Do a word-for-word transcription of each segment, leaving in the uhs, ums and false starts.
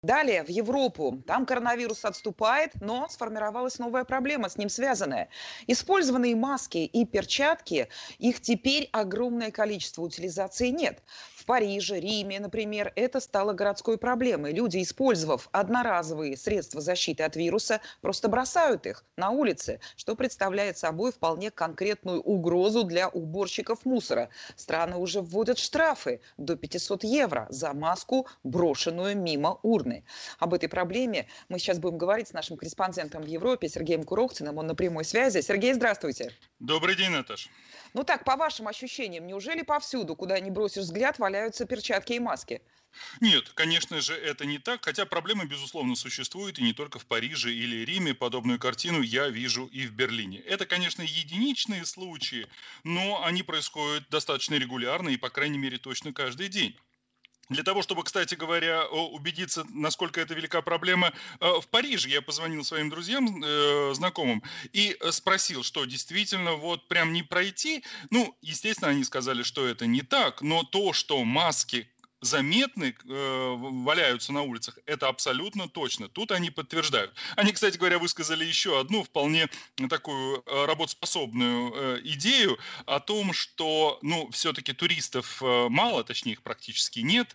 Далее в Европу. Там коронавирус отступает, но сформировалась новая проблема, с ним связанная. Использованные маски и перчатки, их теперь огромное количество, утилизации нет. В Париже, Риме, например, это стало городской проблемой. Люди, использовав одноразовые средства защиты от вируса, просто бросают их на улице, что представляет собой вполне конкретную угрозу для уборщиков мусора. Страны уже вводят штрафы до пятисот евро за маску, брошенную мимо урны. Об этой проблеме мы сейчас будем говорить с нашим корреспондентом в Европе Сергеем Курохтиным. Он на прямой связи. Сергей, здравствуйте. Добрый день, Наташа. Ну так, по вашим ощущениям, неужели повсюду, куда ни бросишь взгляд, валяются перчатки и маски? Нет, конечно же, это не так, хотя проблема, безусловно, существует, и не только в Париже или Риме. Подобную картину я вижу и в Берлине. Это, конечно, единичные случаи, но они происходят достаточно регулярно и, по крайней мере, точно каждый день. Для того, чтобы, кстати говоря, убедиться, насколько это велика проблема, в Париже я позвонил своим друзьям, знакомым, и спросил, что действительно вот прям не пройти. Ну, естественно, они сказали, что это не так, но то, что маски заметны, э, валяются на улицах, это абсолютно точно. Тут они подтверждают. Они, кстати говоря, высказали еще одну вполне такую э, работоспособную э, идею о том, что, ну, все-таки туристов э, мало, точнее их практически нет.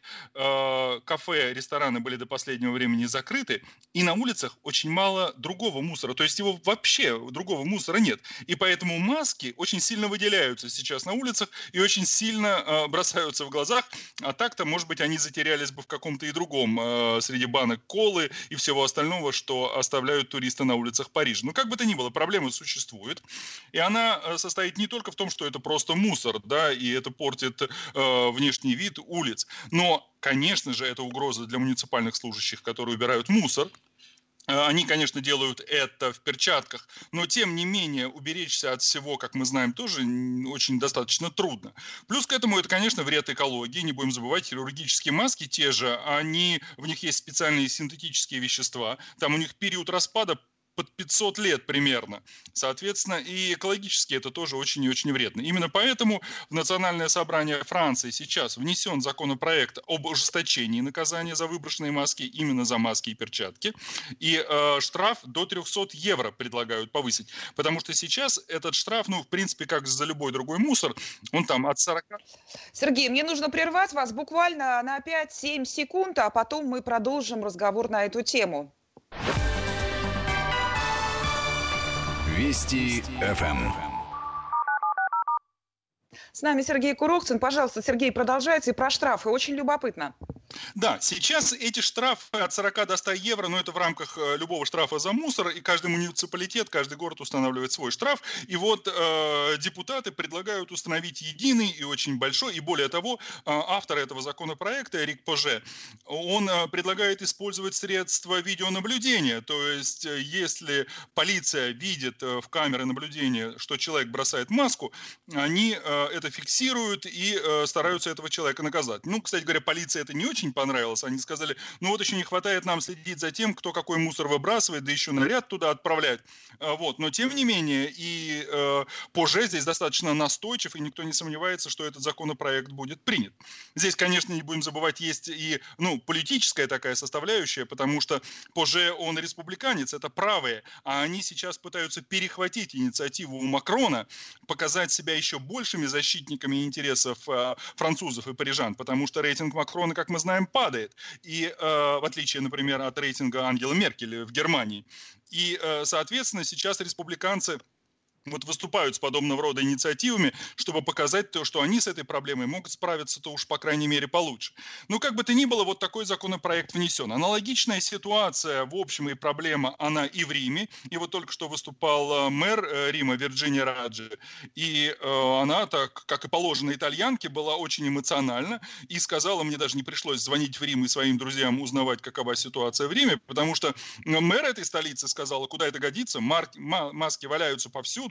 Э, кафе, рестораны были до последнего времени закрыты, и на улицах очень мало другого мусора. То есть его вообще, другого мусора нет. И поэтому маски очень сильно выделяются сейчас на улицах и очень сильно э, бросаются в глазах. А так-то, может быть, они затерялись бы в каком-то и другом э, среди банок колы и всего остального, что оставляют туристы на улицах Парижа. Но как бы то ни было, проблема существует. И она состоит не только в том, что это просто мусор, да, и это портит э, внешний вид улиц. Но, конечно же, это угроза для муниципальных служащих, которые убирают мусор. Они, конечно, делают это в перчатках, но, тем не менее, уберечься от всего, как мы знаем, тоже очень достаточно трудно. Плюс к этому это, конечно, вред экологии. Не будем забывать, хирургические маски те же, они, в них есть специальные синтетические вещества. Там у них период распада под пятьсот лет примерно. Соответственно, и экологически это тоже очень и очень вредно. Именно поэтому в Национальное собрание Франции сейчас внесен законопроект об ужесточении наказания за выброшенные маски, именно за маски и перчатки. И э, штраф до трехсот евро предлагают повысить. Потому что сейчас этот штраф, ну, в принципе, как за любой другой мусор, он там от сорока... Сергей, мне нужно прервать вас буквально на пять-семь секунд, а потом мы продолжим разговор на эту тему. Вести эф эм. С нами Сергей Курохтин. Пожалуйста, Сергей, продолжайте про штрафы. Очень любопытно. Да, сейчас эти штрафы от сорока до ста евро, но это в рамках любого штрафа за мусор, и каждый муниципалитет, каждый город устанавливает свой штраф. И вот э, депутаты предлагают установить единый и очень большой, и более того, э, автор этого законопроекта, Эрик Поже, он э, предлагает использовать средства видеонаблюдения. То есть, э, если полиция видит э, в камеры наблюдения, что человек бросает маску, они э, это фиксируют и э, стараются этого человека наказать. Ну, кстати говоря, полиция это не очень очень понравилось. Они сказали, ну вот еще не хватает нам следить за тем, кто какой мусор выбрасывает, да еще наряд туда отправлять. Вот. Но тем не менее, и э, Поже здесь достаточно настойчив, и никто не сомневается, что этот законопроект будет принят. Здесь, конечно, не будем забывать, есть и ну, политическая такая составляющая, потому что Поже, он республиканец, это правые, а они сейчас пытаются перехватить инициативу у Макрона, показать себя еще большими защитниками интересов э, французов и парижан, потому что рейтинг Макрона, как мы знаем, падает. И э, в отличие, например, от рейтинга Ангелы Меркель в Германии. И, э, соответственно, сейчас республиканцы вот выступают с подобного рода инициативами, чтобы показать то, что они с этой проблемой могут справиться-то уж, по крайней мере, получше. Ну, как бы то ни было, вот такой законопроект внесен. Аналогичная ситуация, в общем, и проблема, она и в Риме. И вот только что выступал мэр Рима Вирджиния Раджи. И э, она, так, как и положено итальянке, была очень эмоциональна и сказала, мне даже не пришлось звонить в Рим и своим друзьям узнавать, какова ситуация в Риме, потому что мэр этой столицы сказала, куда это годится, марки, маски валяются повсюду,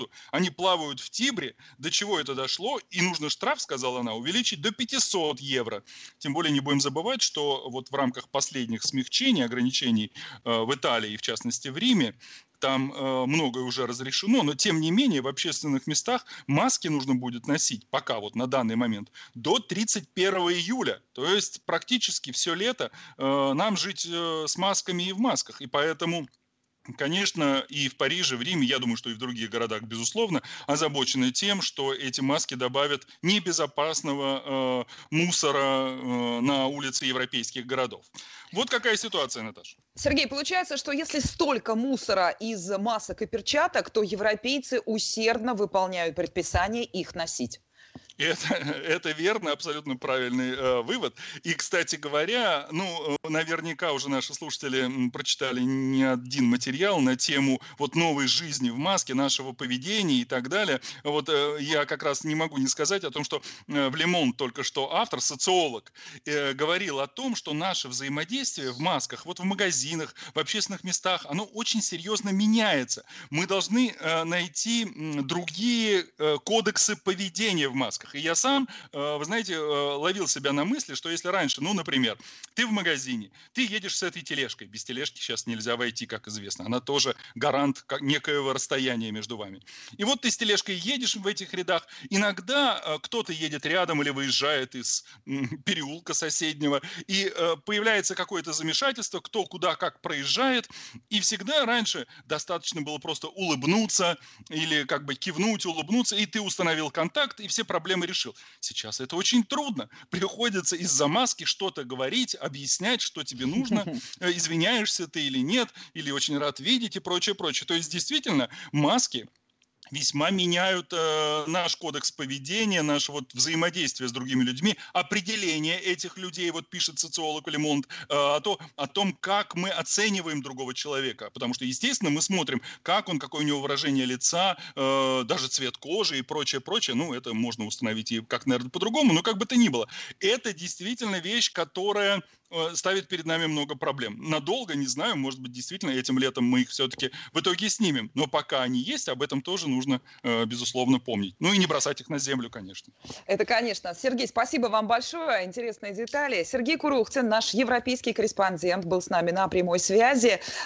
воду, они плавают в Тибре. До чего это дошло? И нужно штраф, сказала она, увеличить до пятисот евро. Тем более не будем забывать, что вот в рамках последних смягчений, ограничений э, в Италии, в частности в Риме, там э, многое уже разрешено, но тем не менее в общественных местах маски нужно будет носить пока вот на данный момент до тридцать первого июля. То есть практически все лето э, нам жить э, с масками и в масках. И поэтому, конечно, и в Париже, в Риме, я думаю, что и в других городах, безусловно, озабочены тем, что эти маски добавят небезопасного э, мусора э, на улицы европейских городов. Вот какая ситуация, Наташа. Сергей, получается, что если столько мусора из масок и перчаток, то европейцы усердно выполняют предписание их носить. Это, это верно, абсолютно правильный э, вывод. И, кстати говоря, ну, наверняка уже наши слушатели прочитали не один материал на тему вот новой жизни в маске, нашего поведения и так далее. Вот э, я как раз не могу не сказать о том, что э, в Le Monde только что автор, социолог, э, говорил о том, что наше взаимодействие в масках, вот в магазинах, в общественных местах, оно очень серьезно меняется. Мы должны э, найти э, другие э, кодексы поведения в масках. И я сам, вы знаете, ловил себя на мысли, что если раньше, ну, например, ты в магазине, ты едешь с этой тележкой, без тележки сейчас нельзя войти, как известно, она тоже гарант некоего расстояния между вами. И вот ты с тележкой едешь в этих рядах, иногда кто-то едет рядом или выезжает из переулка соседнего, и появляется какое-то замешательство, кто куда как проезжает, и всегда раньше достаточно было просто улыбнуться или как бы кивнуть, улыбнуться, и ты установил контакт, и все проблемы решил. Сейчас это очень трудно. Приходится из-за маски что-то говорить, объяснять, что тебе нужно, извиняешься ты или нет, или очень рад видеть и прочее, прочее. То есть действительно маски весьма меняют э, наш кодекс поведения, наше вот взаимодействие с другими людьми, определение этих людей, вот пишет социолог Le Monde, э, о, то, о том, как мы оцениваем другого человека. Потому что, естественно, мы смотрим, как он, какое у него выражение лица, э, даже цвет кожи и прочее, прочее. Ну, это можно установить и как, наверное, по-другому, но как бы то ни было. Это действительно вещь, которая ставит перед нами много проблем. Надолго, не знаю, может быть, действительно, этим летом мы их все-таки в итоге снимем. Но пока они есть, об этом тоже нужно, безусловно, помнить. Ну и не бросать их на землю, конечно. Это, конечно. Сергей, спасибо вам большое. Интересные детали. Сергей Курухтин, наш европейский корреспондент, был с нами на прямой связи.